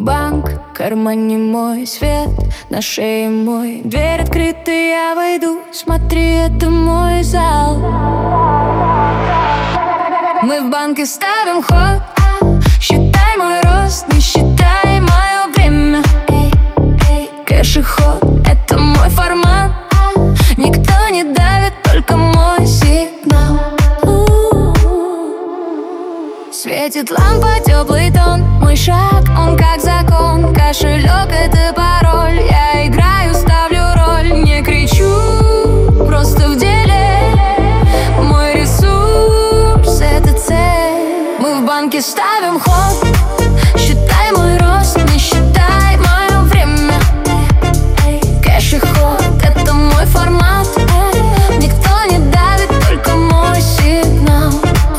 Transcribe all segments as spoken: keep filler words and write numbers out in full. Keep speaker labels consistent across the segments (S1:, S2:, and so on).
S1: Банк, в кармане мой свет, на шее мой, дверь открыта, я войду. Смотри, это мой зал. Мы в банке ставим ход. Считай мой рост, не считай мое время. Кэш и ход, это мой формат. Никто не давит, только мой сигнал. Светит лампа, теплый тон. Мой шаг, он как закон. Кошелек — это пароль. Я играю, ставлю роль. Не кричу, просто в деле. Мой ресурс — это цель. Мы в банке ставим ход. Считай мой рост, не считай мое время. Кэш и ход — это мой формат. Никто не давит, только мой сигнал.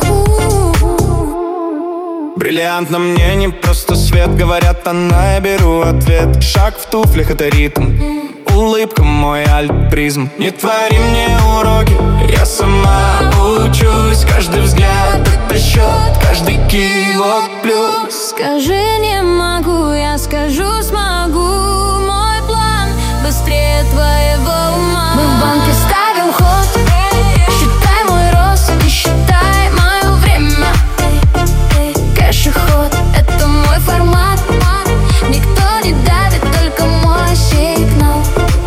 S2: Бриллиант на мне не просто свет, говорят, она, я беру ответ. Шаг в туфлях — это ритм, улыбка — мой альт-призм. Не твори мне уроки, я сама учусь. Каждый взгляд — это счет, каждый кивок плюс.
S1: Скажи, не могу, я скажу, смогу. Мой план быстрее твоего ума. Мы в банке ставим ход. Считай мой рост, не считай мое время. Кэш и ход — это мой формат. Никто не давит, только мой сигнал.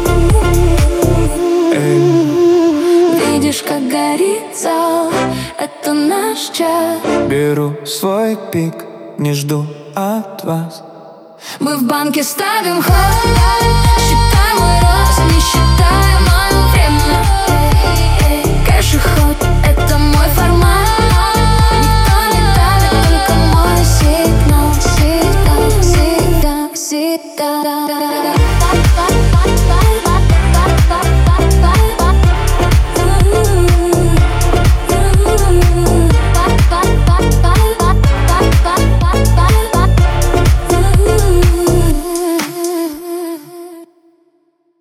S1: Видишь, как горит зал, это наш час.
S2: Беру свой пик, не жду от вас.
S1: Мы в банке ставим ход. Считай мой рост, не считай мое время. Кэш и ход — это мой формат. Никто не давит, только мой сигнал. Сигнал, сигнал, сигнал.